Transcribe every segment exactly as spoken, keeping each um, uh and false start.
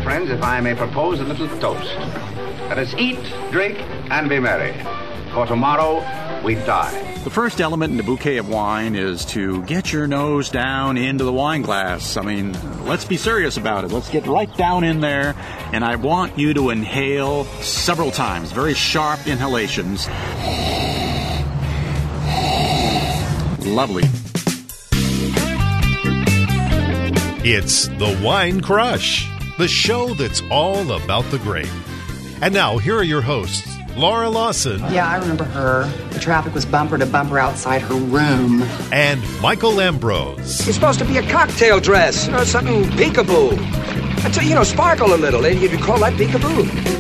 friends, if I may propose a little toast. Let us eat, drink, and be merry. For tomorrow, we die. The first element in the bouquet of wine is to get your nose down into the wine glass. I mean, let's be serious about it. Let's get right down in there, and I want you to inhale several times, very sharp inhalations. Lovely. It's The Wine Crush, the show that's all about the grape. And now, here are your hosts, Laura Lawson. Yeah, I remember her. The traffic was bumper to bumper outside her room. And Michael Ambrose. It's supposed to be a cocktail dress, you know, something peekaboo. That's, you know, sparkle a little. You could call that peekaboo.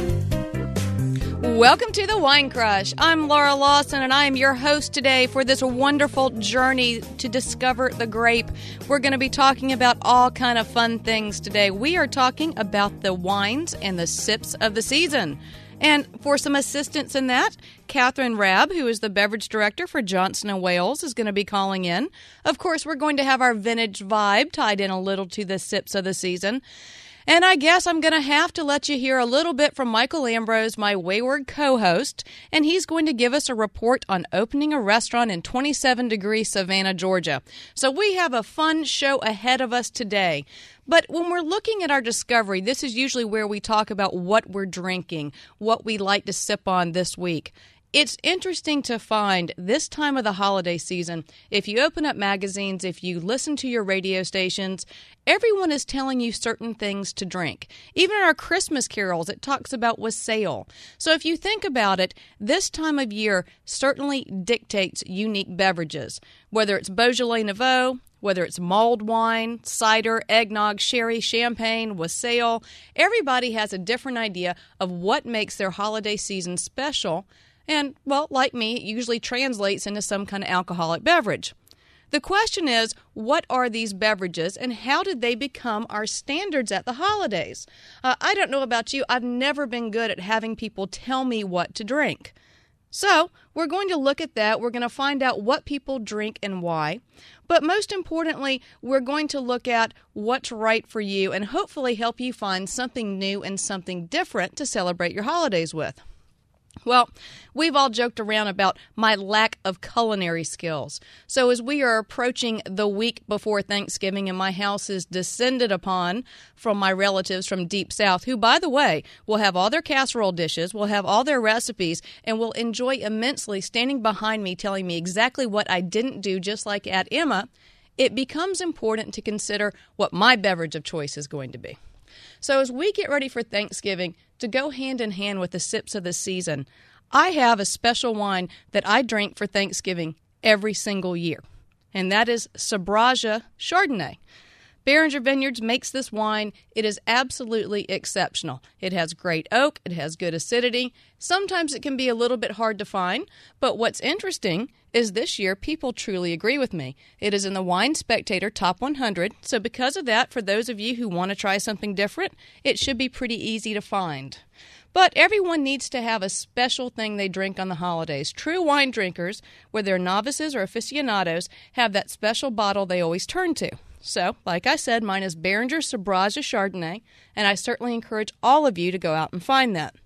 Welcome to The Wine Crush. I'm Laura Lawson, and I am your host today for this wonderful journey to discover the grape. We're going to be talking about all kind of fun things today. We are talking about the wines and the sips of the season. And for some assistance in that, Catherine Rabb, who is the beverage director for Johnson and Wales, is going to be calling in. Of course, we're going to have our vintage vibe tied in a little to the sips of the season. And I guess I'm going to have to let you hear a little bit from Michael Ambrose, my wayward co-host, and he's going to give us a report on opening a restaurant in twenty-seven degree Savannah, Georgia. So we have a fun show ahead of us today. But when we're looking at our discovery, this is usually where we talk about what we're drinking, what we like to sip on this week. It's interesting to find this time of the holiday season, if you open up magazines, if you listen to your radio stations, everyone is telling you certain things to drink. Even in our Christmas carols, it talks about wassail. So if you think about it, this time of year certainly dictates unique beverages, whether it's Beaujolais Nouveau, whether it's mulled wine, cider, eggnog, sherry, champagne, wassail. Everybody has a different idea of what makes their holiday season special. And, well, like me, it usually translates into some kind of alcoholic beverage. The question is, what are these beverages and how did they become our standards at the holidays? Uh, I don't know about you. I've never been good at having people tell me what to drink. So we're going to look at that. We're going to find out what people drink and why. But most importantly, we're going to look at what's right for you and hopefully help you find something new and something different to celebrate your holidays with. Well, we've all joked around about my lack of culinary skills. So as we are approaching the week before Thanksgiving and my house is descended upon from my relatives from Deep South, who, by the way, will have all their casserole dishes, will have all their recipes, and will enjoy immensely standing behind me telling me exactly what I didn't do, just like at Emma, it becomes important to consider what my beverage of choice is going to be. So as we get ready for Thanksgiving, to go hand in hand with the sips of the season, I have a special wine that I drink for Thanksgiving every single year, and that is Sabraja Chardonnay. Beringer Vineyards makes this wine. It is absolutely exceptional. It has great oak. It has good acidity. Sometimes it can be a little bit hard to find, but what's interesting is this year people truly agree with me. It is in the Wine Spectator Top one hundred, so because of that, for those of you who want to try something different, it should be pretty easy to find. But everyone needs to have a special thing they drink on the holidays. True wine drinkers, whether they're novices or aficionados, have that special bottle they always turn to. So, like I said, mine is Beringer Sabraja Chardonnay, and I certainly encourage all of you to go out and find that.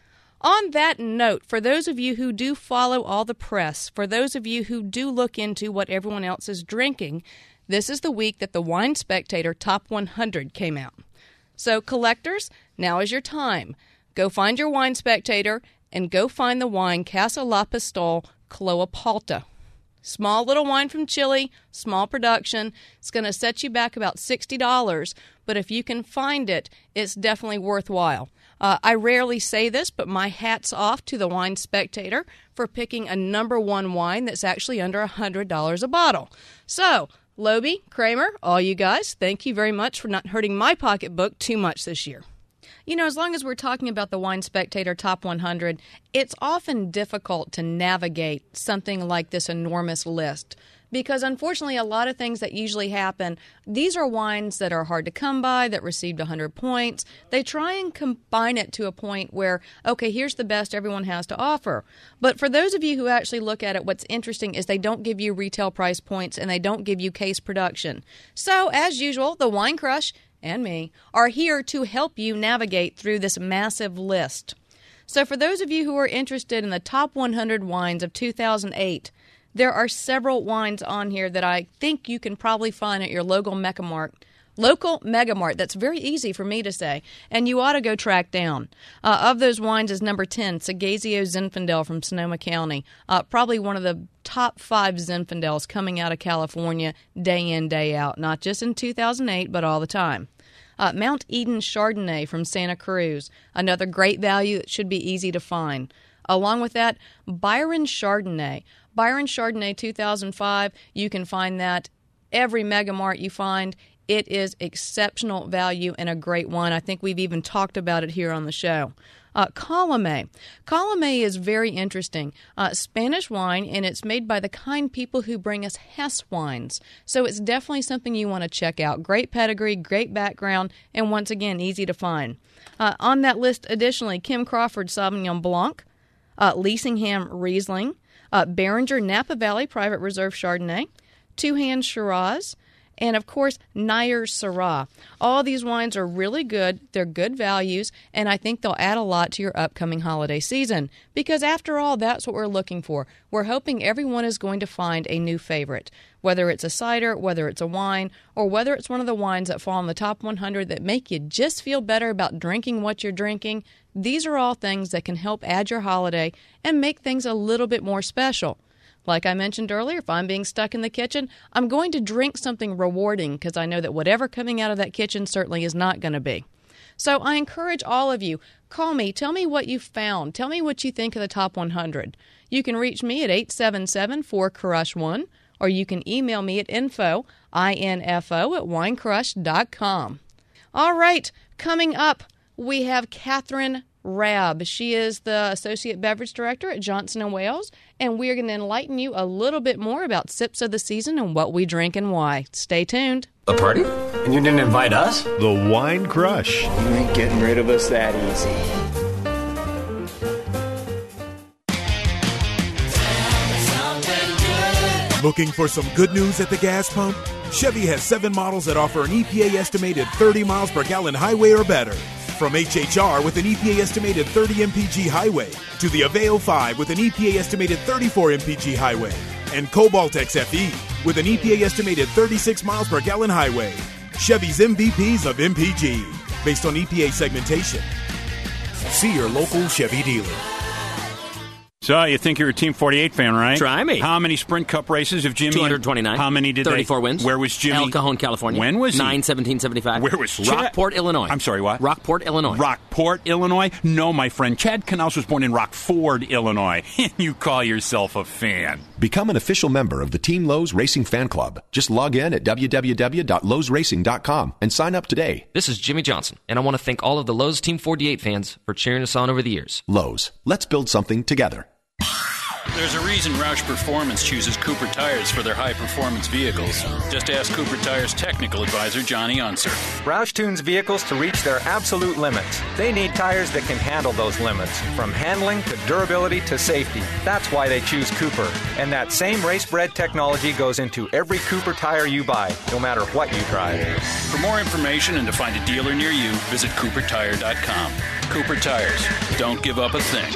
On that note, for those of you who do follow all the press, for those of you who do look into what everyone else is drinking, this is the week that the Wine Spectator Top one hundred came out. So, collectors, now is your time. Go find your Wine Spectator and go find the wine Casa La Pistole Cloapalta. Small little wine from Chile, small production. It's going to set you back about sixty dollars, but if you can find it, it's definitely worthwhile. Uh, I rarely say this, but my hat's off to the Wine Spectator for picking a number one wine that's actually under one hundred dollars a bottle. So, Lobe, Kramer, all you guys, thank you very much for not hurting my pocketbook too much this year. You know, as long as we're talking about the Wine Spectator Top one hundred, it's often difficult to navigate something like this enormous list because, unfortunately, a lot of things that usually happen, these are wines that are hard to come by, that received one hundred points. They try and combine it to a point where, okay, here's the best everyone has to offer. But for those of you who actually look at it, what's interesting is they don't give you retail price points and they don't give you case production. So, as usual, the Wine Crush and me, are here to help you navigate through this massive list. So for those of you who are interested in the top one hundred wines of two thousand eight, there are several wines on here that I think you can probably find at your local Megamart. Local Megamart. That's very easy for me to say, and you ought to go track down. Uh, of those wines is number ten, Sagazio Zinfandel from Sonoma County. Uh, probably one of the top five Zinfandels coming out of California day in, day out, not just in two thousand eight, but all the time. Uh, Mount Eden Chardonnay from Santa Cruz, another great value that should be easy to find. Along with that, Byron Chardonnay. Byron Chardonnay two thousand five, you can find that every Megamart you find. It is exceptional value and a great wine. I think we've even talked about it here on the show. Uh, Colomé. Colomé is very interesting. Uh, Spanish wine, and it's made by the kind people who bring us Hess wines. So it's definitely something you want to check out. Great pedigree, great background, and once again, easy to find. Uh, on that list, additionally, Kim Crawford Sauvignon Blanc, uh, Leasingham Riesling, uh, Beringer Napa Valley Private Reserve Chardonnay, Two Hands Shiraz, and, of course, Nair Syrah. All these wines are really good. They're good values, and I think they'll add a lot to your upcoming holiday season. Because, after all, that's what we're looking for. We're hoping everyone is going to find a new favorite, whether it's a cider, whether it's a wine, or whether it's one of the wines that fall in the top one hundred that make you just feel better about drinking what you're drinking. These are all things that can help add your holiday and make things a little bit more special. Like I mentioned earlier, if I'm being stuck in the kitchen, I'm going to drink something rewarding because I know that whatever coming out of that kitchen certainly is not going to be. So I encourage all of you, call me, tell me what you found, tell me what you think of the top one hundred. You can reach me at eight seven seven, four crush one, or you can email me at info, I N F O, at winecrush dot com. All right, coming up, we have Catherine Rabb. She is the Associate Beverage Director at Johnson and Wales, and we are going to enlighten you a little bit more about sips of the season and what we drink and why. Stay tuned. A party? And you didn't invite us? The Wine Crush. You ain't getting rid of us that easy. Looking for some good news at the gas pump? Chevy has seven models that offer an E P A estimated thirty miles per gallon highway or better. From H H R with an E P A estimated thirty M P G highway to the Avail five with an E P A estimated thirty-four M P G highway and Cobalt X F E with an E P A estimated thirty-six miles per gallon highway. Chevy's M V Ps of M P G based on E P A segmentation. See your local Chevy dealer. So, you think you're a Team forty-eight fan, right? Try me. How many Sprint Cup races have Jimmy? two hundred twenty-nine. How many did thirty-four they? wins. Where was Jimmy? El Cajon, California. When was he? nine seventeen seventy-five. Where was Chad? Rockport, Illinois. I'm sorry, what? Rockport, Illinois. Rockport, Illinois? No, my friend. Chad Knaus was born in Rockford, Illinois. You call yourself a fan. Become an official member of the Team Lowe's Racing Fan Club. Just log in at w w w dot lowe's racing dot com and sign up today. This is Jimmy Johnson, and I want to thank all of the Lowe's Team forty-eight fans for cheering us on over the years. Lowe's. Let's build something together. There's a reason Roush Performance chooses Cooper Tires for their high-performance vehicles. Just ask Cooper Tires' technical advisor, Johnny Unser. Roush tunes vehicles to reach their absolute limits. They need tires that can handle those limits, from handling to durability to safety. That's why they choose Cooper. And that same race-bred technology goes into every Cooper tire you buy, no matter what you drive. For more information and to find a dealer near you, visit cooper tire dot com. Cooper Tires. Don't give up a thing.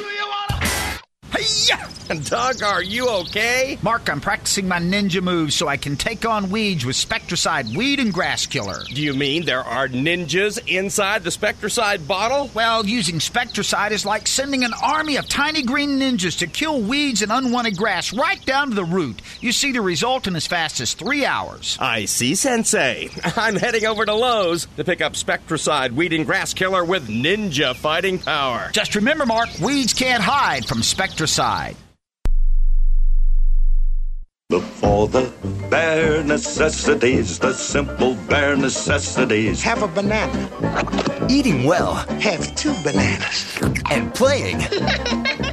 Hey-ya! Doug, are you okay? Mark, I'm practicing my ninja moves so I can take on weeds with Spectracide Weed and Grass Killer. Do you mean there are ninjas inside the Spectracide bottle? Well, using Spectracide is like sending an army of tiny green ninjas to kill weeds and unwanted grass right down to the root. You see the result in as fast as three hours. I see, Sensei. I'm heading over to Lowe's to pick up Spectracide Weed and Grass Killer with ninja fighting power. Just remember, Mark, weeds can't hide from Spectracide. Before the bare necessities, the simple bare necessities. Have a banana. Eating well. Have two bananas. And playing. Come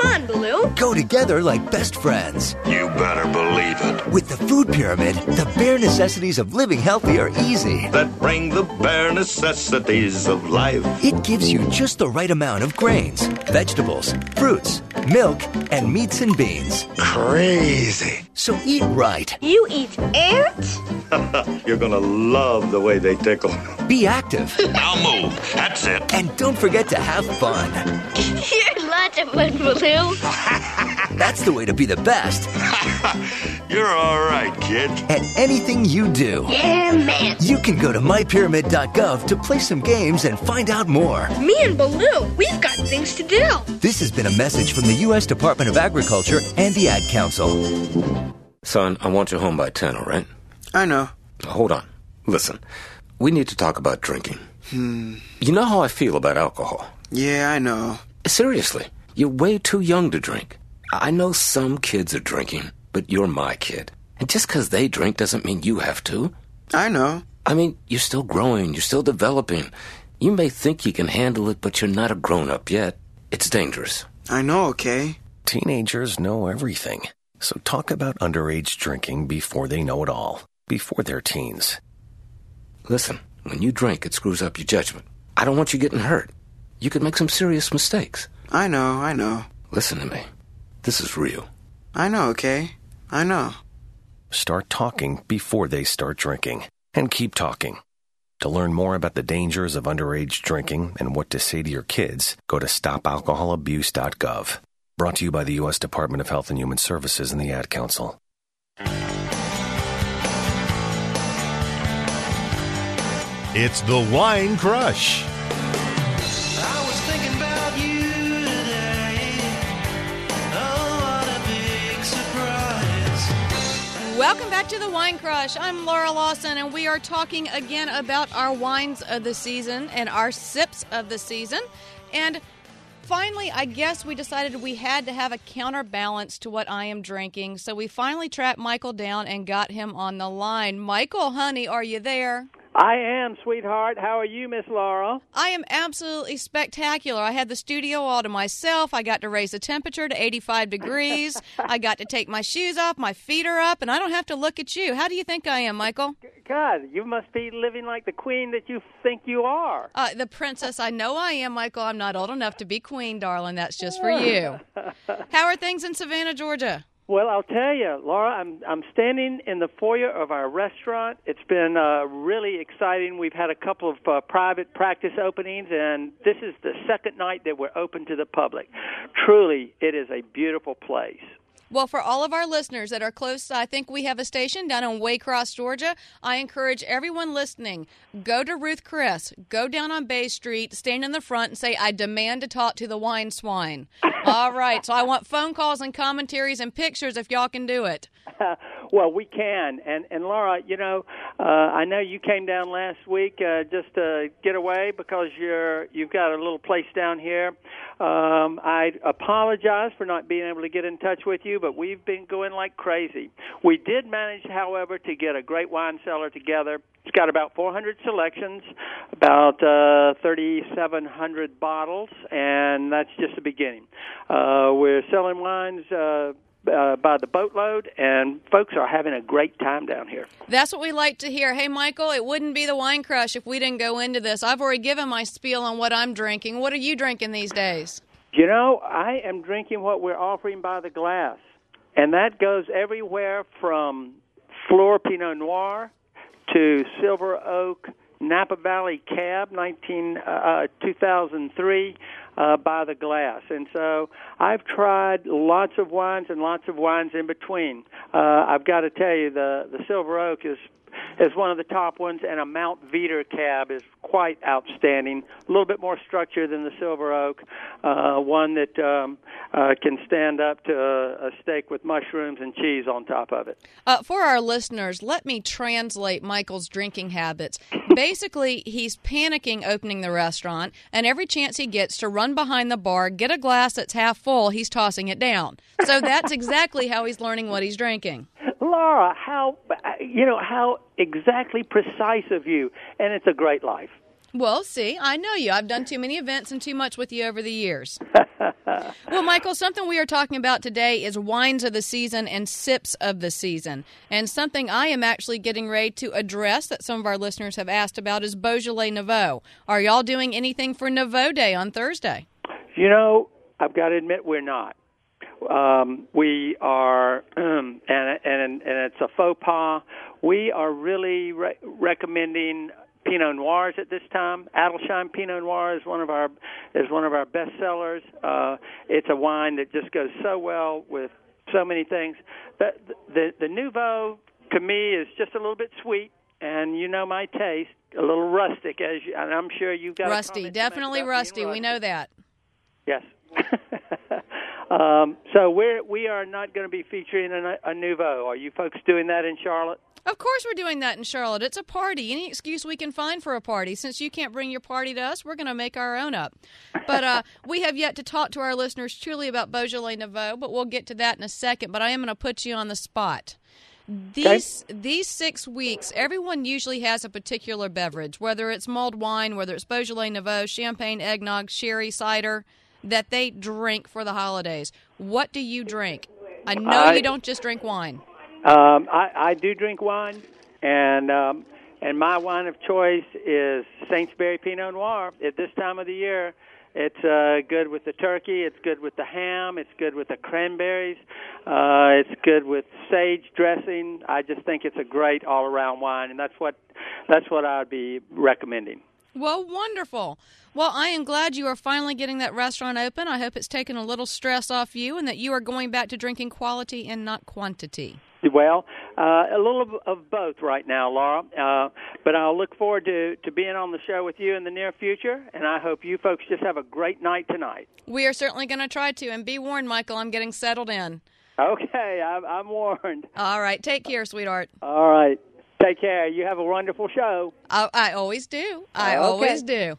Come on, Baloo. Go together like best friends. You better believe it. With the Food Pyramid, the bare necessities of living healthy are easy. That bring the bare necessities of life. It gives you just the right amount of grains, vegetables, fruits, milk, and meats and beans. Crazy. So eat right. You eat ants? You're gonna love the way they tickle. Be active. Now move. That's it. And don't forget to have fun. You're lots of fun, Baloo. That's the way to be the best. You're all right, kid. At anything you do. Yeah, man. You can go to my pyramid dot gov to play some games and find out more. Me and Baloo, we've got things to do. This has been a message from the U S Department of Agriculture and the Ad Council. Son, I want you home by ten, all right? I know. Hold on. Listen, we need to talk about drinking. Hmm. You know how I feel about alcohol. Yeah, I know. Seriously, you're way too young to drink. I know some kids are drinking, but you're my kid. And just because they drink doesn't mean you have to. I know. I mean, you're still growing, you're still developing. You may think you can handle it, but you're not a grown-up yet. It's dangerous. I know, okay? Teenagers know everything. So talk about underage drinking before they know it all. Before they're teens. Listen, when you drink, it screws up your judgment. I don't want you getting hurt. You could make some serious mistakes. I know, I know. Listen to me. This is real. I know, okay? I know. Start talking before they start drinking. And keep talking. To learn more about the dangers of underage drinking and what to say to your kids, go to stop alcohol abuse dot gov. Brought to you by the U S Department of Health and Human Services and the Ad Council. It's the Wine Crush. I was thinking about you today. Oh, what a big surprise. Welcome back to the Wine Crush. I'm Laura Lawson, and we are talking again about our wines of the season and our sips of the season. And finally, I guess we decided we had to have a counterbalance to what I am drinking. So we finally tracked Michael down and got him on the line. Michael, honey, are you there? I am, sweetheart. How are you, Miss Laura? I am absolutely spectacular. I had the studio all to myself. I got to raise the temperature to eighty-five degrees. I got to take my shoes off. My feet are up, and I don't have to look at you. How do you think I am, Michael? God, you must be living like the queen that you think you are. Uh, the princess I know I am, Michael. I'm not old enough to be queen, darling. That's just for you. How are things in Savannah, Georgia? Well, I'll tell you, Laura, I'm I'm standing in the foyer of our restaurant. It's been uh, really exciting. We've had a couple of uh, private practice openings, and this is the second night that we're open to the public. Truly, it is a beautiful place. Well, for all of our listeners that are close, I think we have a station down in Waycross, Georgia. I encourage everyone listening, go to Ruth Chris, go down on Bay Street, stand in the front and say, I demand to talk to the wine swine. All right, so I want phone calls and commentaries and pictures if y'all can do it. Well, we can. And, and Laura, you know, uh, I know you came down last week uh, just to get away because you're, you've got a little place down here. Um, I apologize for not being able to get in touch with you, but we've been going like crazy. We did manage, however, to get a great wine cellar together. It's got about four hundred selections, about uh, thirty-seven hundred bottles, and that's just the beginning. Uh, we're selling wines uh, uh, by the boatload, and folks are having a great time down here. That's what we like to hear. Hey, Michael, it wouldn't be the Wine Crush if we didn't go into this. I've already given my spiel on what I'm drinking. What are you drinking these days? You know, I am drinking what we're offering by the glass, and that goes everywhere from Fleur Pinot Noir to Silver Oak Napa Valley Cab, nineteen uh, two thousand three, uh, by the glass. And so I've tried lots of wines and lots of wines in between. Uh, I've got to tell you, the, the Silver Oak is is one of the top ones, and a Mount Veeder Cab is quite outstanding. A little bit more structure than the Silver Oak, uh, one that um, uh, can stand up to a, a steak with mushrooms and cheese on top of it. Uh, for our listeners, let me translate Michael's drinking habits. Basically, he's panicking opening the restaurant, and every chance he gets to run behind the bar, get a glass that's half full, he's tossing it down. So that's exactly how he's learning what he's drinking. Laura, how, you know, how exactly precise of you, and it's a great life. Well, see, I know you. I've done too many events and too much with you over the years. Well, Michael, something we are talking about today is wines of the season and sips of the season. And something I am actually getting ready to address that some of our listeners have asked about is Beaujolais Nouveau. Are y'all doing anything for Nouveau Day on Thursday? You know, I've got to admit we're not. Um, we are, um, and, and and it's a faux pas. We are really re- recommending Pinot Noirs at this time. Adelsheim Pinot Noir is one of our is one of our best sellers. Uh, it's a wine that just goes so well with so many things. The, the the Nouveau to me is just a little bit sweet, and you know my taste, a little rustic, as you, and I'm sure you've got rusty, definitely rusty. rusty. We know that. Yes. um, so we're we are not going to be featuring a, a Nouveau. Are you folks doing that in Charlotte? Of course we're doing that in Charlotte. It's a party. Any excuse we can find for a party. Since you can't bring your party to us, we're going to make our own up. But uh, we have yet to talk to our listeners truly about Beaujolais Nouveau, but we'll get to that in a second. But I am going to put you on the spot. These okay. these six weeks, everyone usually has a particular beverage, whether it's mulled wine, whether it's Beaujolais Nouveau, champagne, eggnog, sherry, cider, that they drink for the holidays. What do you drink? I know I, you don't just drink wine. Um, I, I do drink wine, and um, and my wine of choice is Saintsbury Pinot Noir. At this time of the year, it's uh, good with the turkey, it's good with the ham, it's good with the cranberries, uh, it's good with sage dressing. I just think it's a great all-around wine, and that's what that's what I would be recommending. Well, wonderful. Well, I am glad you are finally getting that restaurant open. I hope it's taken a little stress off you and that you are going back to drinking quality and not quantity. Well, uh, a little of, of both right now, Laura. Uh, but I'll look forward to, to being on the show with you in the near future, and I hope you folks just have a great night tonight. We are certainly going to try to. And be warned, Michael, I'm getting settled in. Okay, I'm, I'm warned. All right. Take care, sweetheart. All right. Take care. You have a wonderful show. I, I always do. I okay. always do.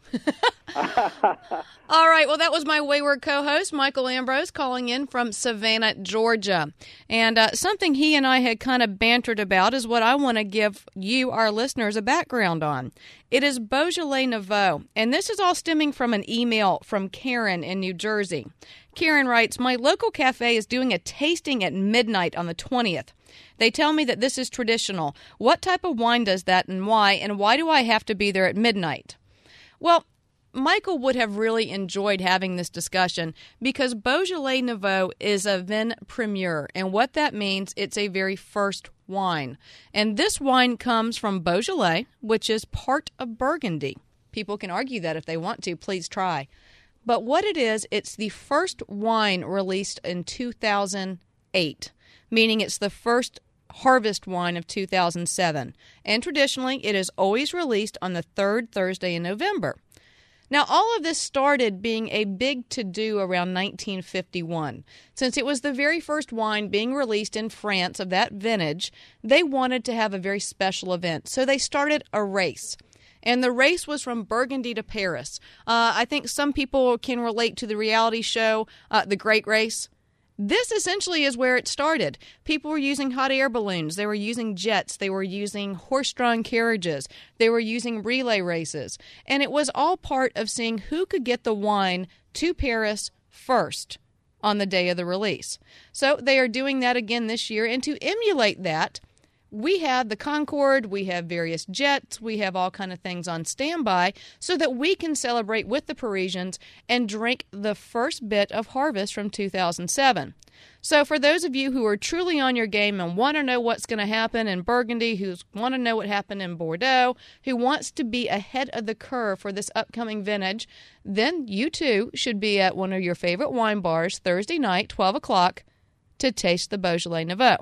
All right. Well, that was my wayward co-host, Michael Ambrose, calling in from Savannah, Georgia. And uh, something he and I had kind of bantered about is what I want to give you, our listeners, a background on. It is Beaujolais Nouveau. And this is all stemming from an email from Karen in New Jersey. Karen writes, my local cafe is doing a tasting at midnight on the twentieth. They tell me that this is traditional. What type of wine does that and why? And why do I have to be there at midnight? Well, Michael would have really enjoyed having this discussion because Beaujolais Nouveau is a vin premier. And what that means, it's a very first wine. And this wine comes from Beaujolais, which is part of Burgundy. People can argue that if they want to. Please try. But what it is, it's the first wine released in two thousand eight, meaning it's the first harvest wine of two thousand seven. And traditionally, it is always released on the third Thursday in November. Now, all of this started being a big to-do around nineteen fifty-one. Since it was the very first wine being released in France of that vintage, they wanted to have a very special event. So they started a race. And the race was from Burgundy to Paris. Uh, I think some people can relate to the reality show, uh, The Great Race. This essentially is where it started. People were using hot air balloons. They were using jets. They were using horse-drawn carriages. They were using relay races. And it was all part of seeing who could get the wine to Paris first on the day of the release. So they are doing that again this year. And to emulate that, we have the Concorde, we have various jets, we have all kind of things on standby so that we can celebrate with the Parisians and drink the first bit of harvest from two thousand seven. So for those of you who are truly on your game and want to know what's going to happen in Burgundy, who want to know what happened in Bordeaux, who wants to be ahead of the curve for this upcoming vintage, then you too should be at one of your favorite wine bars Thursday night, twelve o'clock, to taste the Beaujolais Nouveau.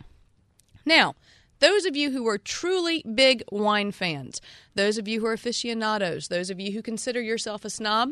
Now, those of you who are truly big wine fans, those of you who are aficionados, those of you who consider yourself a snob,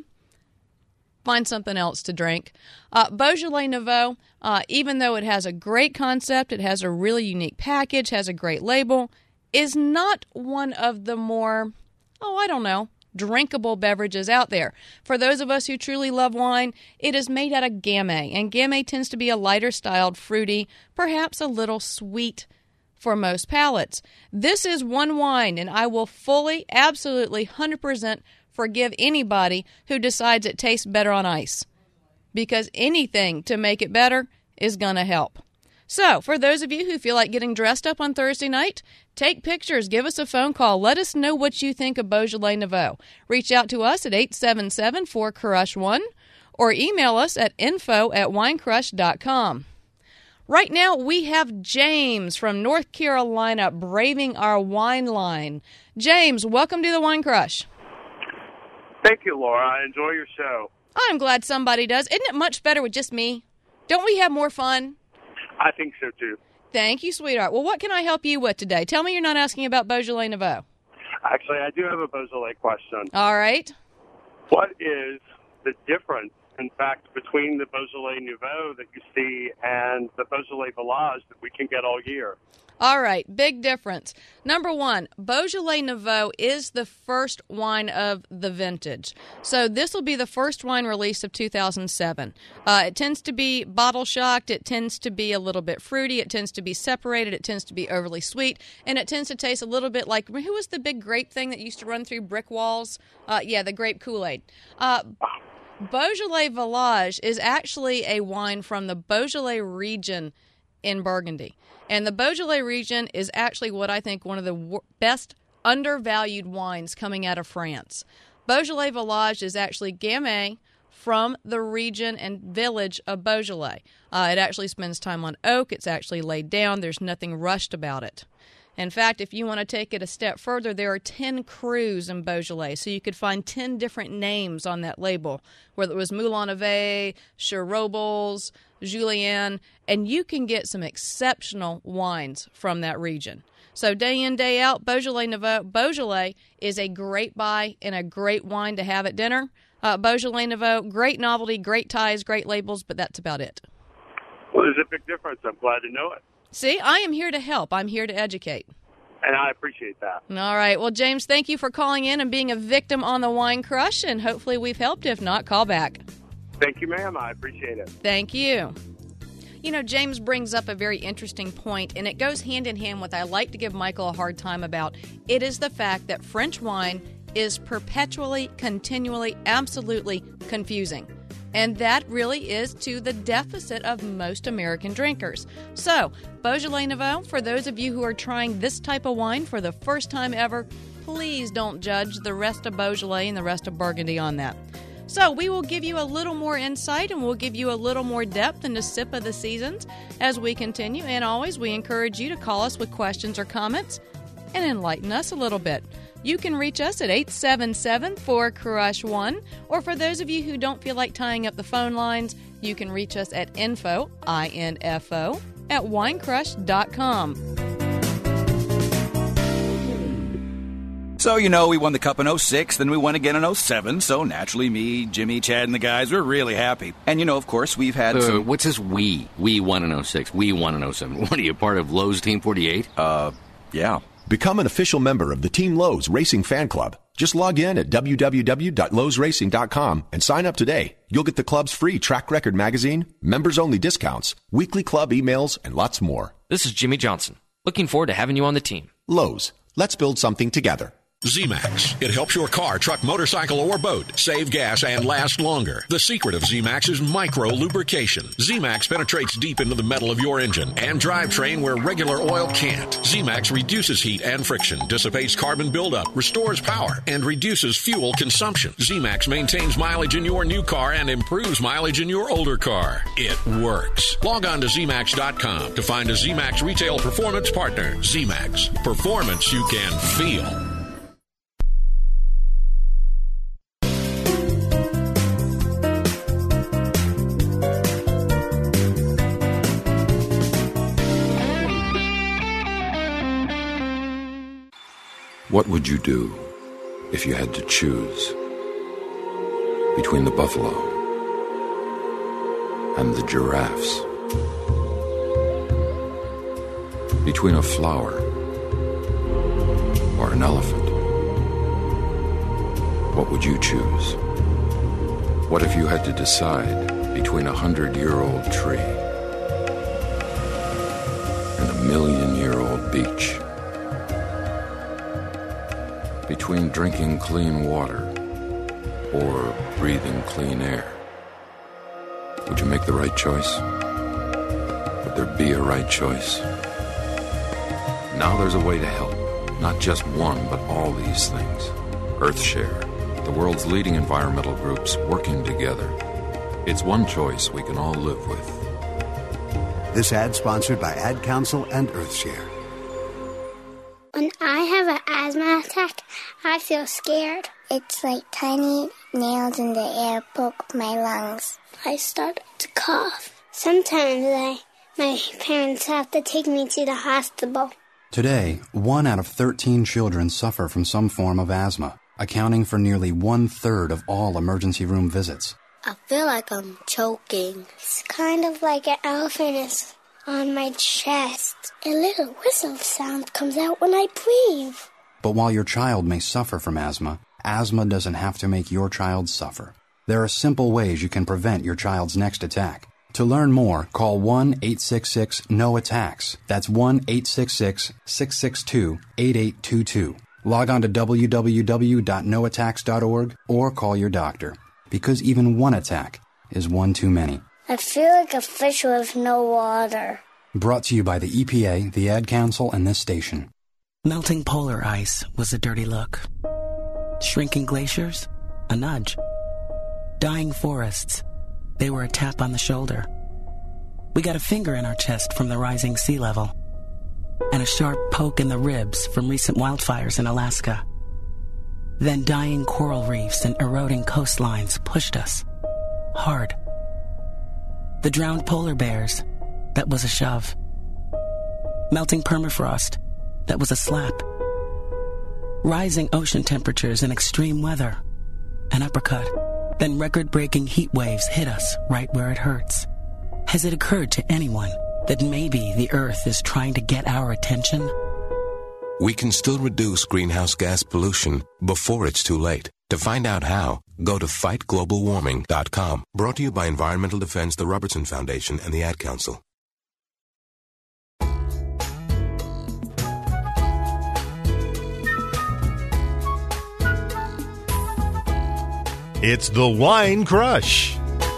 find something else to drink. Uh, Beaujolais Nouveau, uh, even though it has a great concept, it has a really unique package, has a great label, is not one of the more, oh, I don't know, drinkable beverages out there. For those of us who truly love wine, it is made out of Gamay, and Gamay tends to be a lighter styled, fruity, perhaps a little sweet for most palates. This is one wine, and I will fully, absolutely, one hundred percent forgive anybody who decides it tastes better on ice, because anything to make it better is going to help. So, for those of you who feel like getting dressed up on Thursday night, take pictures, give us a phone call, let us know what you think of Beaujolais Nouveau. Reach out to us at eight seven seven, four, crush one or email us at info at winecrush dot com. Right now, we have James from North Carolina braving our wine line. James, welcome to the Wine Crush. Thank you, Laura. I enjoy your show. I'm glad somebody does. Isn't it much better with just me? Don't we have more fun? I think so, too. Thank you, sweetheart. Well, what can I help you with today? Tell me you're not asking about Beaujolais Nouveau. Actually, I do have a Beaujolais question. All right. What is the difference, in fact, between the Beaujolais Nouveau that you see and the Beaujolais Village that we can get all year? All right, big difference. Number one, Beaujolais Nouveau is the first wine of the vintage. So this will be the first wine release of two thousand seven. Uh, it tends to be bottle-shocked. It tends to be a little bit fruity. It tends to be separated. It tends to be overly sweet. And it tends to taste a little bit like, who was the big grape thing that used to run through brick walls? Uh, yeah, the grape Kool-Aid. Uh, Beaujolais Village is actually a wine from the Beaujolais region in Burgundy. And the Beaujolais region is actually what I think one of the w- best undervalued wines coming out of France. Beaujolais Village is actually Gamay from the region and village of Beaujolais. Uh, it actually spends time on oak. It's actually laid down. There's nothing rushed about it. In fact, if you want to take it a step further, there are ten crus in Beaujolais, so you could find ten different names on that label, whether it was Moulin-Neve, Cherobles, Julien, and you can get some exceptional wines from that region. So day in, day out, Beaujolais Nouveau. Beaujolais is a great buy and a great wine to have at dinner. Uh, Beaujolais Nouveau, great novelty, great ties, great labels, but that's about it. Well, there's a big difference. I'm glad to know it. See, I am here to help. I'm here to educate. And I appreciate that. All right. Well, James, thank you for calling in and being a victim on the Wine Crush, and hopefully we've helped. If not, call back. Thank you, ma'am. I appreciate it. Thank you. You know, James brings up a very interesting point, and it goes hand in hand with what I like to give Michael a hard time about. It is the fact that French wine is perpetually, continually, absolutely confusing. And that really is to the deficit of most American drinkers. So, Beaujolais Nouveau, for those of you who are trying this type of wine for the first time ever, please don't judge the rest of Beaujolais and the rest of Burgundy on that. So we will give you a little more insight and we'll give you a little more depth into Sip of the Seasons as we continue. And always, we encourage you to call us with questions or comments and enlighten us a little bit. You can reach us at eight seven seven, four, crush one, or for those of you who don't feel like tying up the phone lines, you can reach us at info, I N F O, at winecrush dot com. So, you know, we won the Cup in oh six, then we won again in oh seven, so naturally me, Jimmy, Chad, and the guys were really happy. And, you know, of course, we've had uh, some... What's this we? We won in oh six, we won in oh seven. What are you, part of Lowe's Team forty-eight? Uh, yeah. Become an official member of the Team Lowe's Racing Fan Club. Just log in at w w w dot lowes racing dot com and sign up today. You'll get the club's free track record magazine, members-only discounts, weekly club emails, and lots more. This is Jimmy Johnson. Looking forward to having you on the team. Lowe's. Let's build something together. Z-Max. It helps your car, truck, motorcycle, or boat save gas and last longer. The secret of Z-Max is micro-lubrication. Z-Max penetrates deep into the metal of your engine and drivetrain where regular oil can't. Z-Max reduces heat and friction, dissipates carbon buildup, restores power, and reduces fuel consumption. Z-Max maintains mileage in your new car and improves mileage in your older car. It works. Log on to Z max dot com to find a Z-Max retail performance partner. Z-Max. Performance you can feel. What would you do if you had to choose between the buffalo and the giraffes? Between a flower or an elephant? What would you choose? What if you had to decide between a hundred-year-old tree and a million-year-old beach? Between drinking clean water or breathing clean air? Would you make the right choice? Would there be a right choice? Now there's a way to help. Not just one, but all these things. EarthShare, the world's leading environmental groups working together. It's one choice we can all live with. This ad sponsored by Ad Council and EarthShare. When I have an asthma attack, I feel scared. It's like tiny nails in the air poke my lungs. I start to cough. Sometimes I, my parents have to take me to the hospital. Today, one out of thirteen children suffer from some form of asthma, accounting for nearly one-third of all emergency room visits. I feel like I'm choking. It's kind of like an elephant is on my chest. A little whistle sound comes out when I breathe. But while your child may suffer from asthma, asthma doesn't have to make your child suffer. There are simple ways you can prevent your child's next attack. To learn more, call one eight six six N O attacks. That's one eight six six, six six two, eight eight two two. Log on to w w w dot no attacks dot org or call your doctor, because even one attack is one too many. I feel like a fish with no water. Brought to you by the E P A, the Ad Council, and this station. Melting polar ice was a dirty look. Shrinking glaciers, a nudge. Dying forests, they were a tap on the shoulder. We got a finger in our chest from the rising sea level, and a sharp poke in the ribs from recent wildfires in Alaska. Then dying coral reefs and eroding coastlines pushed us hard. The drowned polar bears, that was a shove. Melting permafrost, that was a slap. Rising ocean temperatures and extreme weather, an uppercut. Then record-breaking heat waves hit us right where it hurts. Has it occurred to anyone that maybe the Earth is trying to get our attention? We can still reduce greenhouse gas pollution before it's too late. To find out how, go to fight global warming dot com. Brought to you by Environmental Defense, the Robertson Foundation, and the Ad Council. It's the Wine Crush.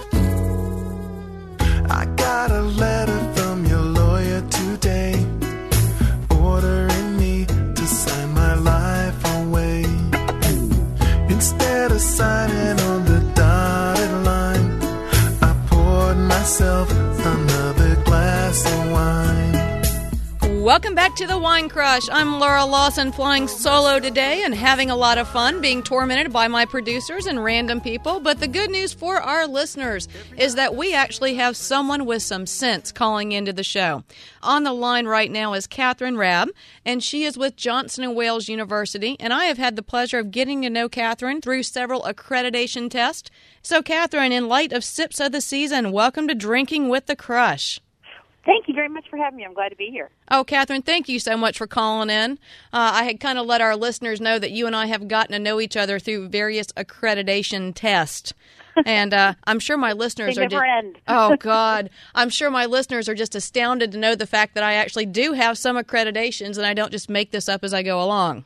I got a letter from your lawyer today, ordering me to sign my life away. Instead of signing on the dotted line, I poured myself another glass of wine. Welcome back to the Wine Crush. I'm Laura Lawson, flying solo today and having a lot of fun being tormented by my producers and random people. But the good news for our listeners is that we actually have someone with some sense calling into the show. On the line right now is Catherine Rabb, and she is with Johnson and Wales University. And I have had the pleasure of getting to know Catherine through several accreditation tests. So, Catherine, in light of Sips of the Season, welcome to Drinking with the Crush. Thank you very much for having me. I'm glad to be here. Oh, Catherine, thank you so much for calling in. Uh, I had kind of let our listeners know that you and I have gotten to know each other through various accreditation tests. And uh, I'm sure my listeners they are never just, end. Oh, God. I'm sure my listeners are just astounded to know the fact that I actually do have some accreditations and I don't just make this up as I go along.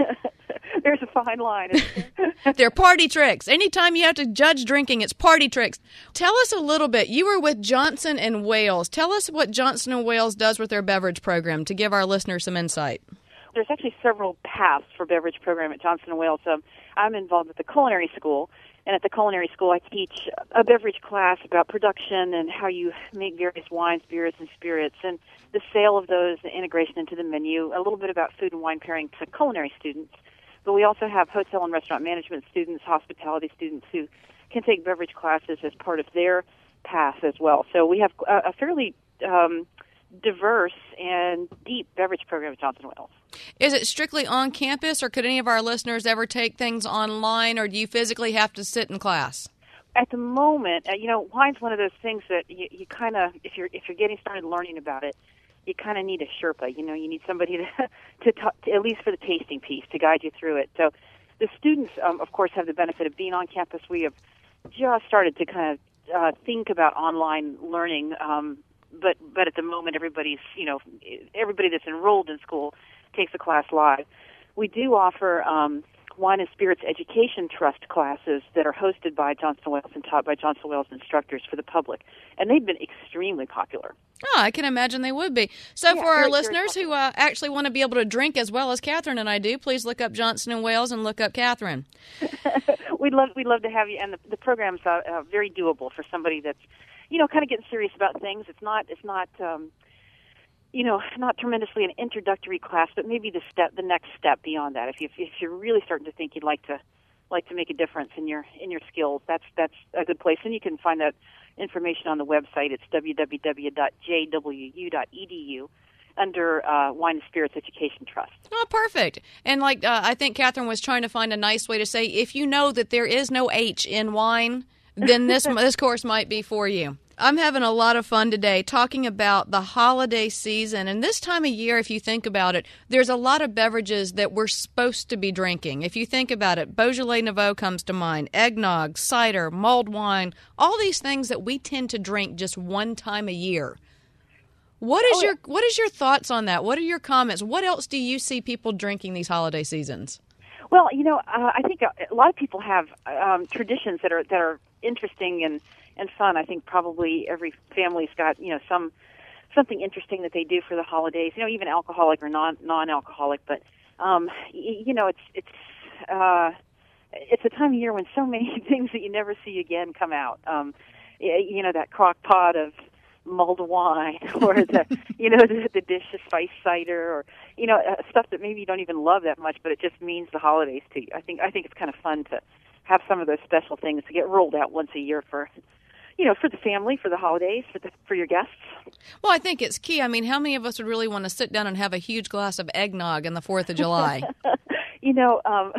There's a fine line. Isn't there? They're party tricks. Anytime you have to judge drinking, it's party tricks. Tell us a little bit. You were with Johnson and Wales. Tell us what Johnson and Wales does with their beverage program to give our listeners some insight. There's actually several paths for beverage program at Johnson and Wales. Um, I'm involved with the culinary school, and at the culinary school I teach a beverage class about production and how you make various wines, beers, and spirits, and the sale of those, the integration into the menu, a little bit about food and wine pairing to culinary students. But we also have hotel and restaurant management students, hospitality students who can take beverage classes as part of their path as well. So we have a, a fairly um, diverse and deep beverage program at Johnson and Wales. Is it strictly on campus, or could any of our listeners ever take things online, or do you physically have to sit in class? At the moment, uh, you know, wine's one of those things that you, you kind of, if you're if you're getting started learning about it, you kind of need a Sherpa. You know, you need somebody to, to, talk, to, at least for the tasting piece, to guide you through it. So the students, um, of course, have the benefit of being on campus. We have just started to kind of uh, think about online learning, um, but but at the moment, everybody's, you know, everybody that's enrolled in school takes the class live. We do offer um, Wine and Spirits Education Trust classes that are hosted by Johnson and Wales and taught by Johnson and Wales instructors for the public. And they've been extremely popular. Oh, I can imagine they would be. So Yeah, for our very, very listeners who uh, actually want to be able to drink as well as Catherine and I do, please look up Johnson and Wales and look up Catherine. We'd love we'd love to have you, and the, the program's uh, uh, very doable for somebody that's, you know, kind of getting serious about things. It's not it's not um, you know, not tremendously an introductory class, but maybe the step the next step beyond that. If you if you're really starting to think you'd like to like to make a difference in your in your skills, that's that's a good place. And you can find that information on the website. It's w w w dot j w u dot e d u under uh, Wine and Spirits Education Trust. Oh, perfect. And like uh, I think Catherine was trying to find a nice way to say, if you know that there is no H in wine, then this this course might be for you. I'm having a lot of fun today talking about the holiday season. And this time of year, if you think about it, there's a lot of beverages that we're supposed to be drinking. If you think about it, Beaujolais Nouveau comes to mind, eggnog, cider, mulled wine, all these things that we tend to drink just one time a year. What is Oh, your what is your thoughts on that? What are your comments? What else do you see people drinking these holiday seasons? Well, you know, uh, I think a, a lot of people have um, traditions that are that are interesting and, and fun. I think probably every family's got, you know, some something interesting that they do for the holidays. You know, even alcoholic or non non-alcoholic. But um, y- you know, it's it's uh, it's a time of year when so many things that you never see again come out. Um, y- you know, that crock pot of mulled wine, or the you know the, the dish of spice cider, or you know uh, stuff that maybe you don't even love that much, but it just means the holidays to you. I think I think it's kind of fun to have some of those special things to get rolled out once a year for, you know, for the family, for the holidays, for the for your guests. Well, I think it's key. I mean, how many of us would really want to sit down and have a huge glass of eggnog on the fourth of July? You know, um,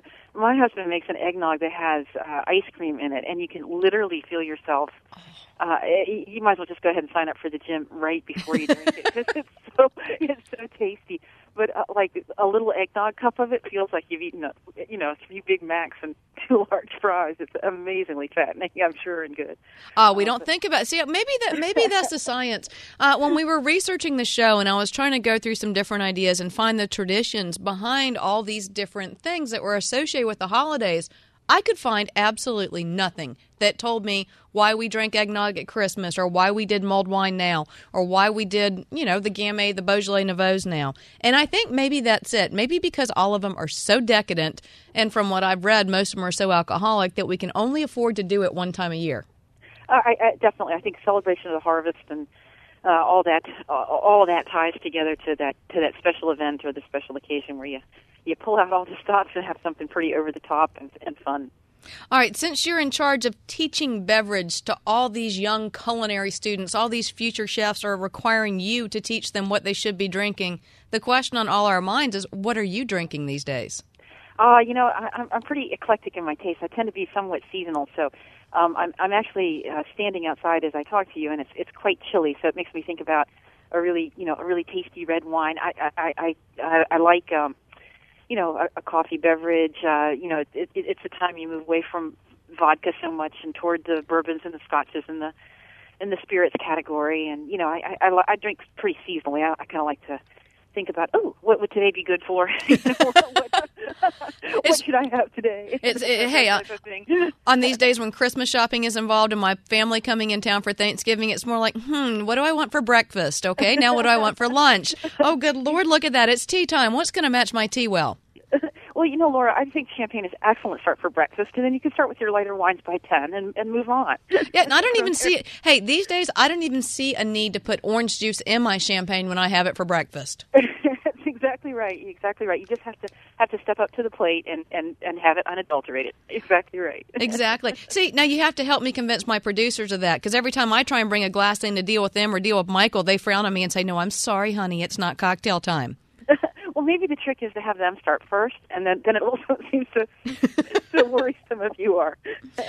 my husband makes an eggnog that has uh, ice cream in it, and you can literally feel yourself. Uh, you might as well just go ahead and sign up for the gym right before you drink it, because it's so it's so tasty. But uh, like a little eggnog cup of it feels like you've eaten, a, you know, three Big Macs and two large fries. It's amazingly fattening, I'm sure, and good. Oh, we don't think about it. See, maybe that maybe that's the science. Uh, when we were researching the show, and I was trying to go through some different ideas and find the traditions behind all these different things that were associated with the holidays, I could find absolutely nothing that told me why we drank eggnog at Christmas, or why we did mulled wine now, or why we did, you know, the Gamay, the Beaujolais Nouveaux now. And I think maybe that's it. Maybe because all of them are so decadent, and from what I've read, most of them are so alcoholic that we can only afford to do it one time a year. Uh, I, I, definitely. I think celebration of the harvest and uh, all that, uh, all of that ties together to that to that special event or the special occasion where you you pull out all the stops and have something pretty over the top and, and fun. All right, since you're in charge of teaching beverage to all these young culinary students, all these future chefs are requiring you to teach them what they should be drinking. The question on all our minds is, what are you drinking these days? Uh, you know, I, I'm pretty eclectic in my taste. I tend to be somewhat seasonal, so um, I'm, I'm actually uh, standing outside as I talk to you, and it's it's quite chilly, so it makes me think about a really, you know, a really tasty red wine. I I I, I, I like. Um, you know, a, a coffee beverage. Uh, you know, it, it, it's a time you move away from vodka so much and toward the bourbons and the scotches and the in the spirits category. And you know, I I, I drink pretty seasonally. I, I kind of like to think about, oh, what would today be good for? You know, what, what should I have today? It's it, hey, uh, on these days when Christmas shopping is involved and my family coming in town for Thanksgiving, it's more like, hmm, what do I want for breakfast? Okay, now what do I want for lunch? Oh, good Lord, look at that. It's tea time. What's going to match my tea well? Well, you know, Laura, I think champagne is an excellent start for breakfast, and then you can start with your lighter wines by ten and, and move on. Yeah, and I don't even see it. Hey, these days, I don't even see a need to put orange juice in my champagne when I have it for breakfast. That's exactly right. You're exactly right. You just have to have to step up to the plate and, and, and have it unadulterated. Exactly right. Exactly. See, now you have to help me convince my producers of that, because every time I try and bring a glass in to deal with them or deal with Michael, they frown on me and say, no, I'm sorry, honey, it's not cocktail time. Well, maybe the trick is to have them start first, and then, then it also seems to, to worrisome if you are.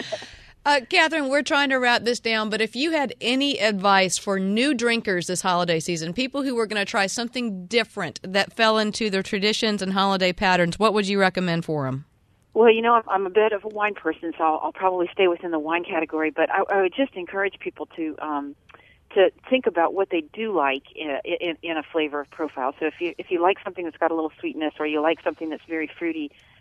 uh, Catherine, we're trying to wrap this down, but if you had any advice for new drinkers this holiday season, people who were going to try something different that fell into their traditions and holiday patterns, what would you recommend for them? Well, you know, I'm, I'm a bit of a wine person, so I'll, I'll probably stay within the wine category, but I, I would just encourage people to... Um, to think about what they do like in, in, in a flavor profile. So if you if you like something that's got a little sweetness, or you like something that's very fruity,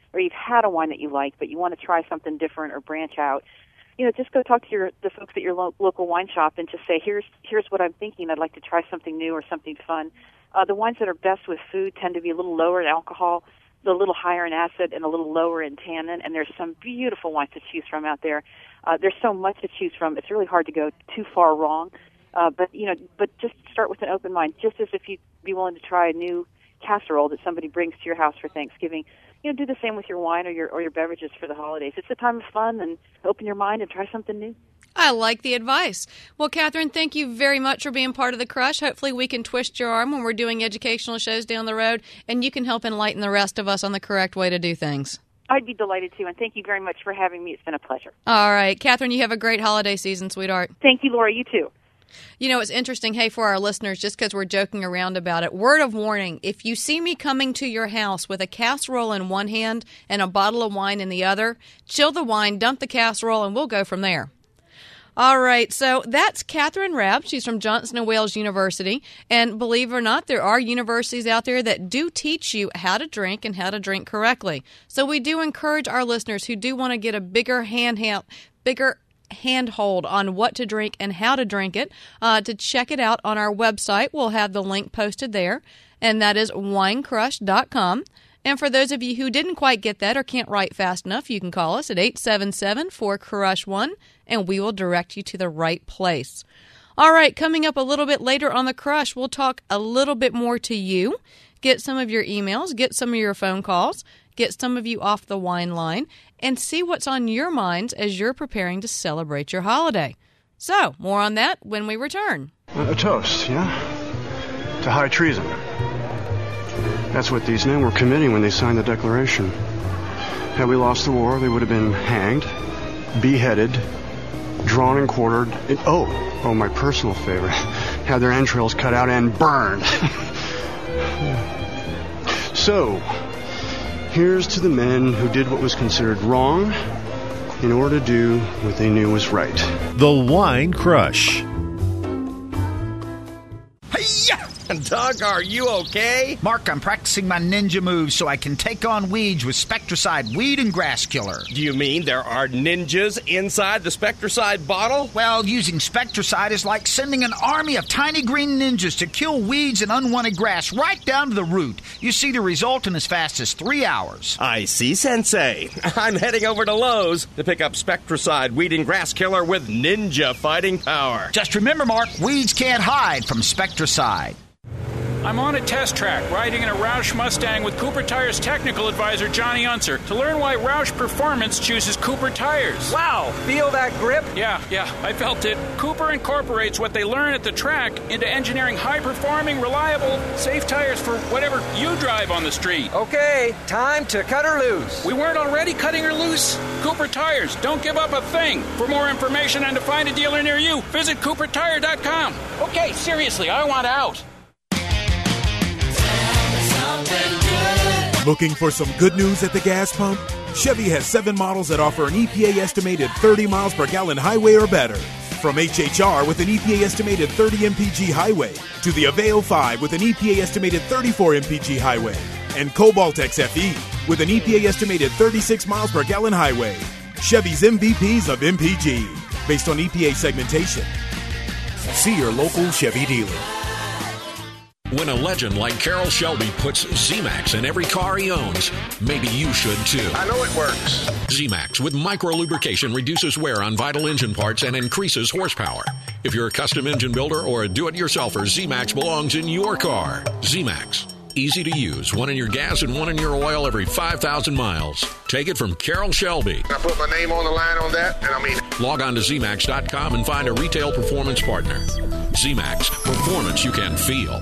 or you've had a wine that you like, but you want to try something different or branch out, you know, just go talk to your the folks at your lo- local wine shop and just say, here's here's what I'm thinking. I'd like to try something new or something fun. Uh, the wines that are best with food tend to be a little lower in alcohol, a little higher in acid, and a little lower in tannin. And there's some beautiful wines to choose from out there. Uh, there's so much to choose from. It's really hard to go too far wrong. Uh, but you know, but just start with an open mind. Just as if you'd be willing to try a new casserole that somebody brings to your house for Thanksgiving. You know, do the same with your wine or your or your beverages for the holidays. It's a time of fun, and open your mind and try something new. I like the advice. Well, Catherine, thank you very much for being part of the Crush. Hopefully we can twist your arm when we're doing educational shows down the road, and you can help enlighten the rest of us on the correct way to do things. I'd be delighted to, and thank you very much for having me. It's been a pleasure. All right. Catherine, you have a great holiday season, sweetheart. Thank you, Laura. You too. You know, it's interesting, hey, for our listeners, just because we're joking around about it, word of warning, if you see me coming to your house with a casserole in one hand and a bottle of wine in the other, chill the wine, dump the casserole, and we'll go from there. All right, so that's Catherine Rabb. She's from Johnson and Wales University. And believe it or not, there are universities out there that do teach you how to drink and how to drink correctly. So we do encourage our listeners who do want to get a bigger handheld, bigger handhold on what to drink and how to drink it, uh, to check it out on our website. We'll have the link posted there, and that is wine crush dot com. And for those of you who didn't quite get that or can't write fast enough, you can call us at eight seven seven, four, C R U S H one, and we will direct you to the right place. All right, coming up a little bit later on the Crush, we'll talk a little bit more to you, get some of your emails, get some of your phone calls, get some of you off the wine line, and see what's on your minds as you're preparing to celebrate your holiday. So, more on that when we return. A toast, yeah? To high treason. That's what these men were committing when they signed the Declaration. Had we lost the war, they would have been hanged, beheaded, drawn and quartered, and, oh, oh, my personal favorite, had their entrails cut out and burned. So, here's to the men who did what was considered wrong in order to do what they knew was right. The Wine Crush. Hey-ya! Doug, are you okay? Mark, I'm practicing my ninja moves so I can take on weeds with Spectracide Weed and Grass Killer. Do you mean there are ninjas inside the Spectracide bottle? Well, using Spectracide is like sending an army of tiny green ninjas to kill weeds and unwanted grass right down to the root. You see the result in as fast as three hours. I see, Sensei. I'm heading over to Lowe's to pick up Spectracide Weed and Grass Killer with ninja fighting power. Just remember, Mark, weeds can't hide from Spectracide. I'm on a test track, riding in a Roush Mustang with Cooper Tires technical advisor Johnny Unser to learn why Roush Performance chooses Cooper Tires. Wow, feel that grip? Yeah, yeah, I felt it. Cooper incorporates what they learn at the track into engineering high-performing, reliable, safe tires for whatever you drive on the street. Okay, time to cut her loose. We weren't already cutting her loose? Cooper Tires, don't give up a thing. For more information and to find a dealer near you, visit cooper tire dot com. Okay, seriously, I want out. Looking for some good news at the gas pump? Chevy has seven models that offer an E P A estimated thirty miles per gallon highway or better. From H H R with an E P A estimated thirty M P G highway to the Aveo five with an E P A estimated thirty-four M P G highway, and Cobalt X F E with an E P A estimated thirty-six miles per gallon highway. Chevy's M V Ps of M P G, based on E P A segmentation. See your local Chevy dealer. When a legend like Carroll Shelby puts Z-Max in every car he owns, maybe you should too. I know it works. Z-Max with micro-lubrication reduces wear on vital engine parts and increases horsepower. If you're a custom engine builder or a do-it-yourselfer, Z-Max belongs in your car. Z-Max. Easy to use. One in your gas and one in your oil every five thousand miles. Take it from Carroll Shelby. I put my name on the line on that, and I mean it. Log on to Z max dot com and find a retail performance partner. Z-Max. Performance you can feel.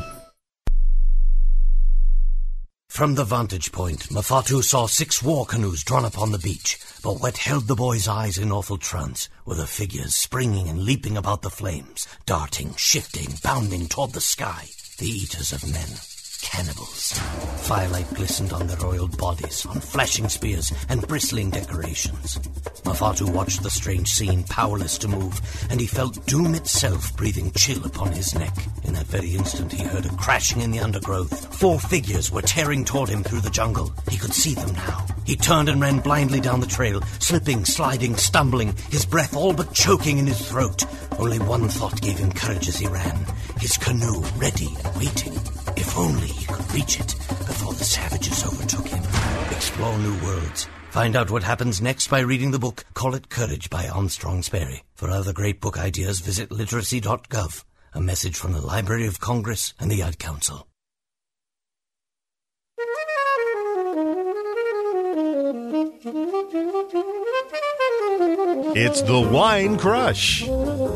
From the vantage point, Mafatu saw six war canoes drawn up on the beach, but what held the boy's eyes in awful trance were the figures springing and leaping about the flames, darting, shifting, bounding toward the sky, the eaters of men. cannibals. Firelight glistened on their oiled bodies, on flashing spears and bristling decorations. Mafatu watched the strange scene, powerless to move, and he felt doom itself breathing chill upon his neck. In that very instant, he heard a crashing in the undergrowth. Four figures were tearing toward him through the jungle. He could see them now. He turned and ran blindly down the trail, slipping, sliding, stumbling, his breath all but choking in his throat. Only one thought gave him courage as he ran. His canoe ready and waiting. If only he could reach it before the savages overtook him. Explore new worlds. Find out what happens next by reading the book Call It Courage by Armstrong Sperry. For other great book ideas, visit literacy dot gov. A message from the Library of Congress and the Ad Council. It's the Wine Crush.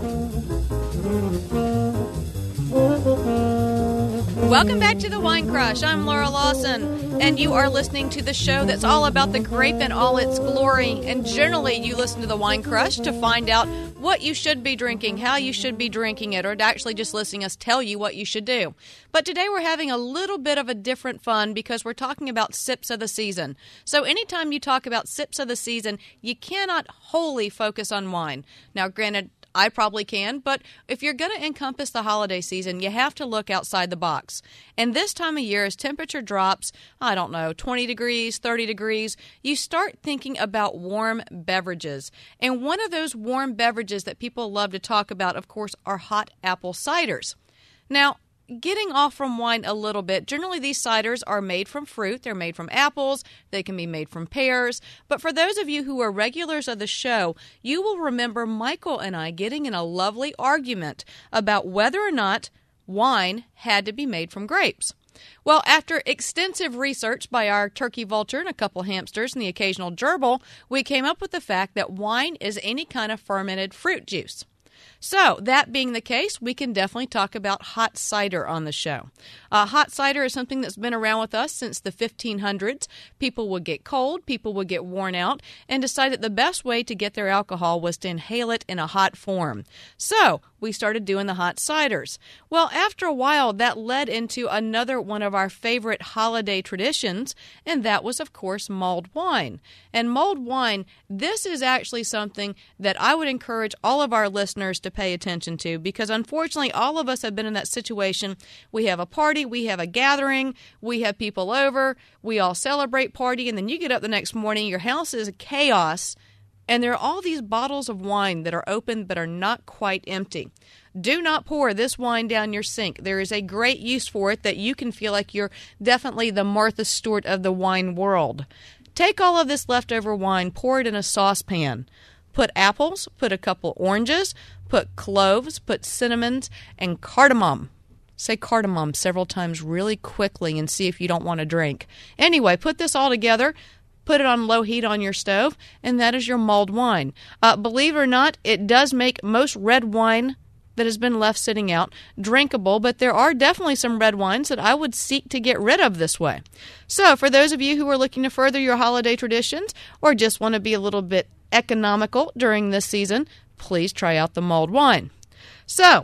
Welcome back to the Wine Crush. I'm Laura Lawson, and you are listening to the show that's all about the grape in all its glory. And generally, you listen to the Wine Crush to find out what you should be drinking, how you should be drinking it, or to actually just listening us tell you what you should do. But today we're having a little bit of a different fun because we're talking about sips of the season. So anytime you talk about sips of the season, you cannot wholly focus on wine. Now, granted, I probably can, but if you're going to encompass the holiday season, you have to look outside the box. And this time of year, as temperature drops, I don't know, twenty degrees, thirty degrees, you start thinking about warm beverages. And one of those warm beverages that people love to talk about, of course, are hot apple ciders. Now, getting off from wine a little bit, generally these ciders are made from fruit. They're made from apples. They can be made from pears. But for those of you who are regulars of the show, you will remember Michael and I getting in a lovely argument about whether or not wine had to be made from grapes. Well, after extensive research by our turkey vulture and a couple hamsters and the occasional gerbil, we came up with the fact that wine is any kind of fermented fruit juice. So, that being the case, we can definitely talk about hot cider on the show. Uh, hot cider is something that's been around with us since the fifteen hundreds. People would get cold, people would get worn out, and decide that the best way to get their alcohol was to inhale it in a hot form. So, we started doing the hot ciders. Well, after a while, that led into another one of our favorite holiday traditions, and that was, of course, mulled wine. And mulled wine, this is actually something that I would encourage all of our listeners to pay attention to, because unfortunately, all of us have been in that situation. We have a party, we have a gathering, we have people over, we all celebrate party, and then you get up the next morning, your house is chaos, and there are all these bottles of wine that are open but are not quite empty. Do not pour this wine down your sink. There is a great use for it that you can feel like you're definitely the Martha Stewart of the wine world. Take all of this leftover wine, pour it in a saucepan. Put apples, put a couple oranges, put cloves, put cinnamons, and cardamom. Say cardamom several times really quickly and see if you don't want to drink. Anyway, put this all together. Put it on low heat on your stove, and that is your mulled wine. Uh, believe it or not, it does make most red wine that has been left sitting out drinkable, but there are definitely some red wines that I would seek to get rid of this way. So for those of you who are looking to further your holiday traditions or just want to be a little bit economical during this season, please try out the mulled wine. So,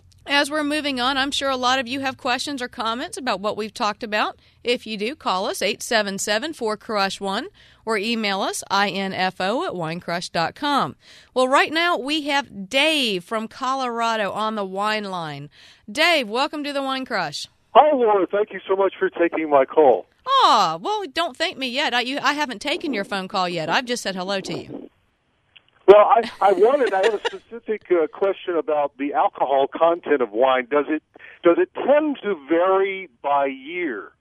as we're moving on, I'm sure a lot of you have questions or comments about what we've talked about. If you do, call us eight seven seven, four crush one or email us info at winecrush dot com. Well, right now we have Dave from Colorado on the wine line. Dave, welcome to the Wine Crush. Hi, Laura. Thank you so much for taking my call. Oh, well, don't thank me yet. I, you, I haven't taken your phone call yet. I've just said hello to you. Well, I, I wanted, I have a specific uh, question about the alcohol content of wine. Does it does it tend to vary by year?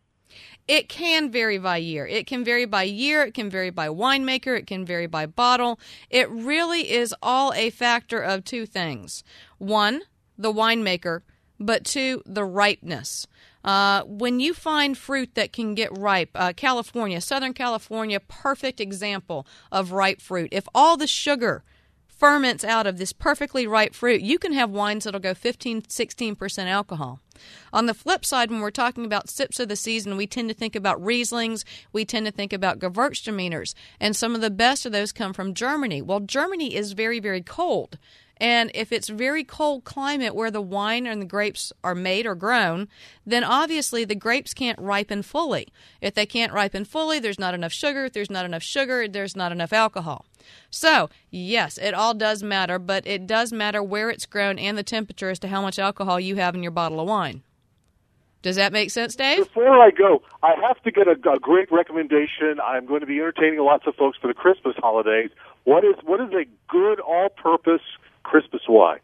It can vary by year. It can vary by year. It can vary by winemaker. It can vary by bottle. It really is all a factor of two things. One, the winemaker, but two, the ripeness. Uh, when you find fruit that can get ripe, uh, California, Southern California, perfect example of ripe fruit. If all the sugar ferments out of this perfectly ripe fruit, you can have wines that'll go fifteen, sixteen percent alcohol. On the flip side, when we're talking about sips of the season, we tend to think about Rieslings, we tend to think about Gewürztraminers, and some of the best of those come from Germany. Well, Germany is very, very cold. And if it's very cold climate where the wine and the grapes are made or grown, then obviously the grapes can't ripen fully. If they can't ripen fully, there's not enough sugar. If there's not enough sugar, there's not enough alcohol. So, yes, it all does matter, but it does matter where it's grown and the temperature as to how much alcohol you have in your bottle of wine. Does that make sense, Dave? Before I go, I have to get a, a great recommendation. I'm going to be entertaining lots of folks for the Christmas holidays. What is what is a good all-purpose Christmas wine?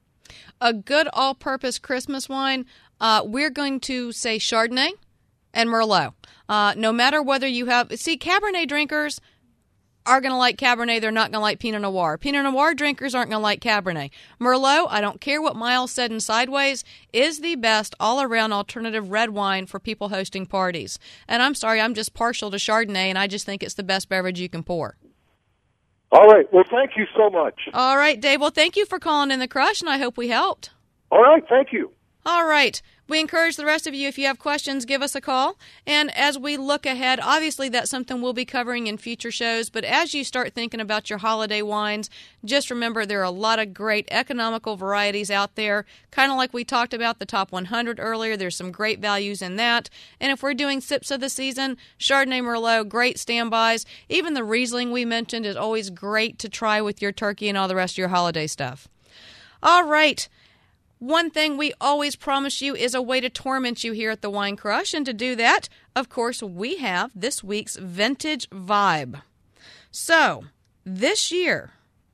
A good all-purpose Christmas wine, uh, we're going to say Chardonnay and Merlot. Uh, no matter whether you have... See, Cabernet drinkers are going to like Cabernet. They're not going to like Pinot Noir. Pinot Noir drinkers aren't going to like Cabernet. Merlot, I don't care what Miles said in Sideways, is the best all-around alternative red wine for people hosting parties. And I'm sorry, I'm just partial to Chardonnay, and I just think it's the best beverage you can pour. All right. Well, thank you so much. All right, Dave. Well, thank you for calling in the Crush, and I hope we helped. All right. Thank you. All right. We encourage the rest of you, if you have questions, give us a call. And as we look ahead, obviously that's something we'll be covering in future shows. But as you start thinking about your holiday wines, just remember there are a lot of great economical varieties out there. Kind of like we talked about the top one hundred earlier. There's some great values in that. And if we're doing sips of the season, Chardonnay, Merlot, great standbys. Even the Riesling we mentioned is always great to try with your turkey and all the rest of your holiday stuff. All right. One thing we always promise you is a way to torment you here at the Wine Crush. And to do that, of course, we have this week's Vintage Vibe. So, this year,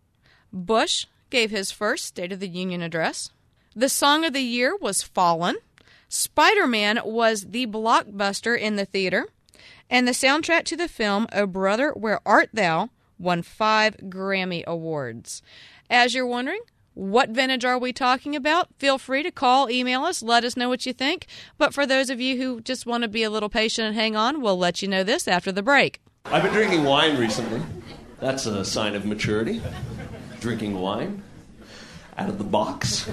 Bush gave his first State of the Union address. The song of the year was Fallen. Spider-Man was the blockbuster in the theater. And the soundtrack to the film, Oh Brother, Where Art Thou, won five Grammy Awards. As you're wondering, what vintage are we talking about? Feel free to call, email us, let us know what you think. But for those of you who just want to be a little patient and hang on, we'll let you know this after the break. I've been drinking wine recently. That's a sign of maturity. Drinking wine out of the box.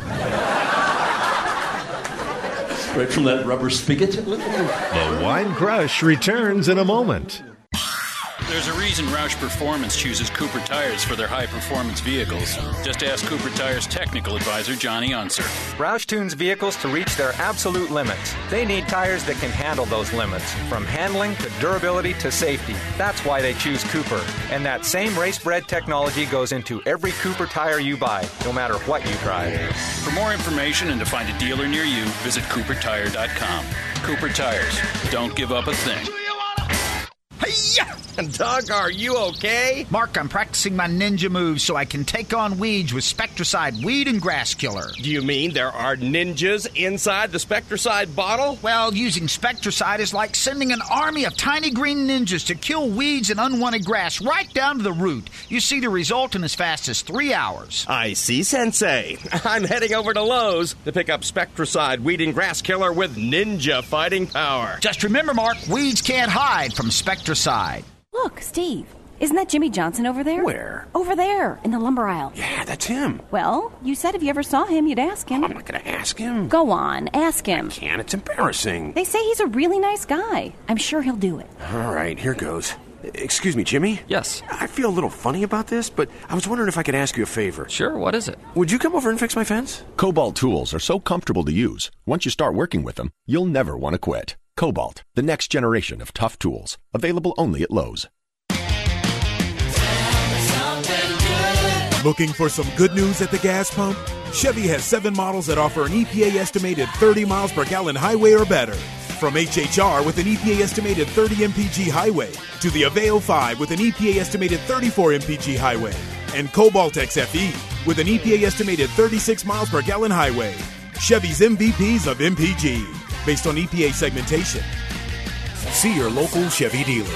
Right from that rubber spigot. The Wine Crush returns in a moment. There's a reason Roush Performance chooses Cooper Tires for their high-performance vehicles. Just ask Cooper Tires' technical advisor, Johnny Unser. Roush tunes vehicles to reach their absolute limits. They need tires that can handle those limits, from handling to durability to safety. That's why they choose Cooper. And that same race-bred technology goes into every Cooper tire you buy, no matter what you drive. For more information and to find a dealer near you, visit Cooper Tire dot com. Cooper Tires. Don't give up a thing. Hey-ya! Doug, are you okay? Mark, I'm practicing my ninja moves so I can take on weeds with Spectracide Weed and Grass Killer. Do you mean there are ninjas inside the Spectracide bottle? Well, using Spectracide is like sending an army of tiny green ninjas to kill weeds and unwanted grass right down to the root. You see the result in as fast as three hours. I see, Sensei. I'm heading over to Lowe's to pick up Spectracide Weed and Grass Killer with ninja fighting power. Just remember, Mark, weeds can't hide from Spectracide. Look, Steve, isn't that Jimmy Johnson over there? Where? Over there, in the lumber aisle. Yeah, that's him. Well, you said if you ever saw him, you'd ask him. I'm not going to ask him. Go on, ask him. I can't, it's embarrassing. They say he's a really nice guy. I'm sure he'll do it. All right, here goes. Excuse me, Jimmy? Yes? I feel a little funny about this, but I was wondering if I could ask you a favor. Sure, what is it? Would you come over and fix my fence? Cobalt tools are so comfortable to use. Once you start working with them, you'll never want to quit. Cobalt, the next generation of tough tools. Available only at Lowe's. Looking for some good news at the gas pump? Chevy has seven models that offer an E P A estimated thirty miles per gallon highway or better. From H H R with an E P A estimated thirty M P G highway to the Aveo five with an E P A estimated thirty-four M P G highway and Cobalt X F E with an E P A estimated thirty-six miles per gallon highway. Chevy's M V Ps of M P G based on E P A segmentation. See your local Chevy dealer.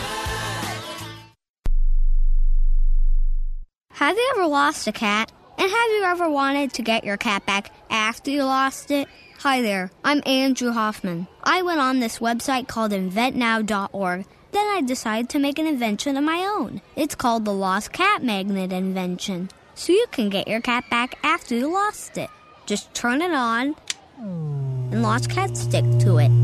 Have you ever lost a cat? And have you ever wanted to get your cat back after you lost it? Hi there, I'm Andrew Hoffman. I went on this website called invent now dot org. Then I decided to make an invention of my own. It's called the Lost Cat Magnet Invention. So you can get your cat back after you lost it. Just turn it on, and lost cats stick to it.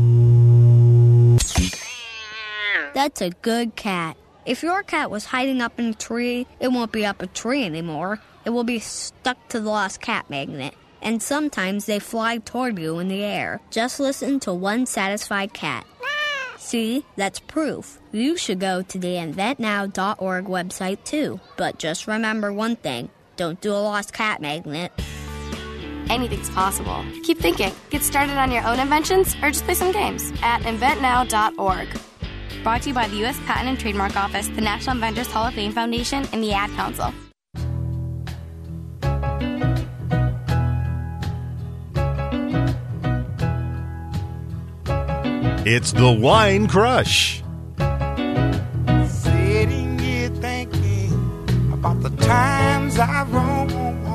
That's a good cat. If your cat was hiding up in a tree, it won't be up a tree anymore. It it will be stuck to the lost cat magnet. And sometimes they fly toward you in the air. Just listen to one satisfied cat. See, that's proof. You should go to the invent now dot org website too. But just remember one thing. Don't do a lost cat magnet. Anything's possible. Keep thinking. Get started on your own inventions or just play some games at invent now dot org. Brought to you by the U S Patent and Trademark Office, the National Inventors Hall of Fame Foundation, and the Ad Council. It's the Wine Crush. Sitting here thinking about the times I roam.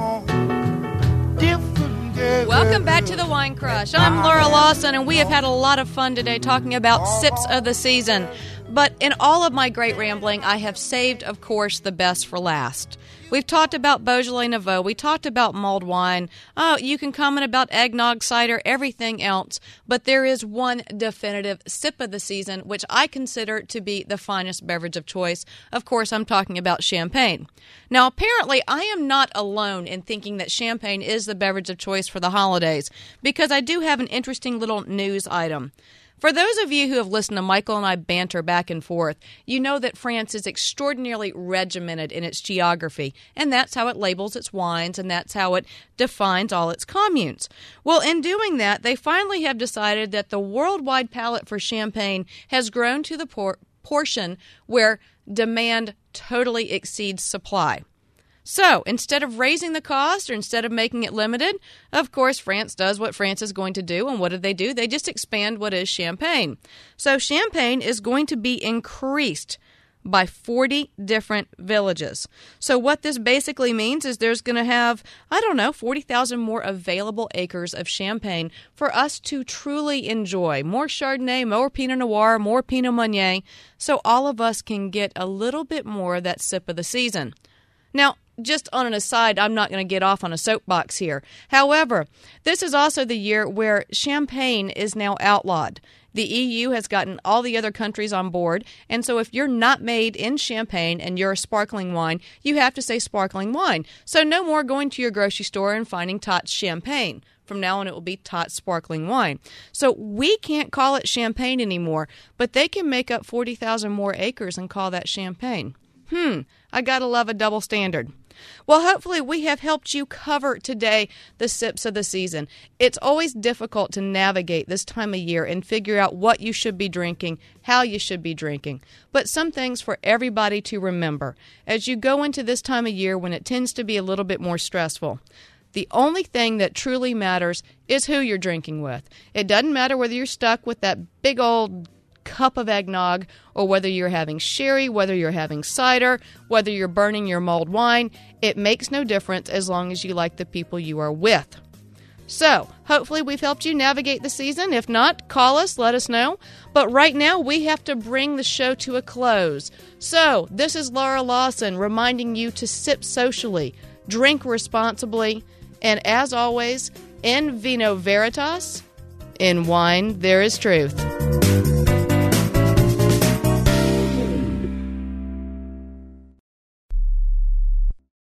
Different girls. Welcome back to the Wine Crush. I'm Laura Lawson, and we have had a lot of fun today talking about sips of the season. But in all of my great rambling, I have saved, of course, the best for last. We've talked about Beaujolais Nouveau. We talked about mulled wine. Oh, you can comment about eggnog, cider, everything else. But there is one definitive sip of the season, which I consider to be the finest beverage of choice. Of course, I'm talking about champagne. Now, apparently, I am not alone in thinking that champagne is the beverage of choice for the holidays, because I do have an interesting little news item. For those of you who have listened to Michael and I banter back and forth, you know that France is extraordinarily regimented in its geography, and that's how it labels its wines, and that's how it defines all its communes. Well, in doing that, they finally have decided that the worldwide palate for champagne has grown to the por- portion where demand totally exceeds supply. So, instead of raising the cost or instead of making it limited, of course, France does what France is going to do. And what do they do? They just expand what is champagne. So, champagne is going to be increased by forty different villages. So, what this basically means is there's going to have, I don't know, forty thousand more available acres of champagne for us to truly enjoy. More Chardonnay, more Pinot Noir, more Pinot Meunier. So, all of us can get a little bit more of that sip of the season. Now, just on an aside, I'm not going to get off on a soapbox here. However, this is also the year where champagne is now outlawed. The E U has gotten all the other countries on board, and so if you're not made in Champagne and you're a sparkling wine, you have to say sparkling wine. So no more going to your grocery store and finding Tots Champagne. From now on, it will be Tots Sparkling Wine. So we can't call it champagne anymore, but they can make up forty thousand more acres and call that champagne. Hmm, I gotta love a double standard. Well, hopefully we have helped you cover today the sips of the season. It's always difficult to navigate this time of year and figure out what you should be drinking, how you should be drinking. But some things for everybody to remember as you go into this time of year when it tends to be a little bit more stressful. The only thing that truly matters is who you're drinking with. It doesn't matter whether you're stuck with that big old cup of eggnog, or whether you're having sherry, whether you're having cider, whether you're burning your mulled wine. It makes no difference as long as you like the people you are with. So, hopefully we've helped you navigate the season. If not, call us, let us know. But right now, we have to bring the show to a close. So, this is Laura Lawson reminding you to sip socially, drink responsibly, and as always, in vino veritas, in wine there is truth.